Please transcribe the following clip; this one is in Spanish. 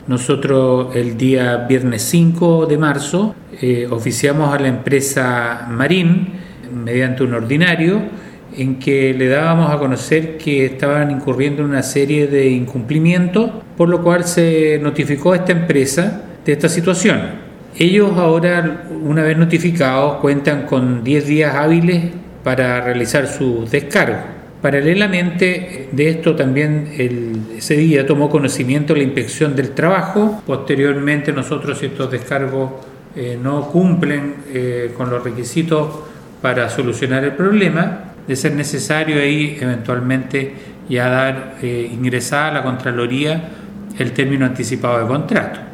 Nosotros el día viernes 5 de marzo oficiamos a la empresa Marín mediante un ordinario en que le dábamos a conocer que estaban incurriendo en una serie de incumplimientos, por lo cual se notificó a esta empresa de esta situación. Ellos ahora, una vez notificados, cuentan con 10 días hábiles para realizar sus descargos. Paralelamente de esto también ese día tomó conocimiento la Inspección del Trabajo. Posteriormente nosotros, si estos descargos no cumplen con los requisitos para solucionar el problema, de ser necesario ahí eventualmente ya ingresar a la Contraloría el término anticipado de contrato.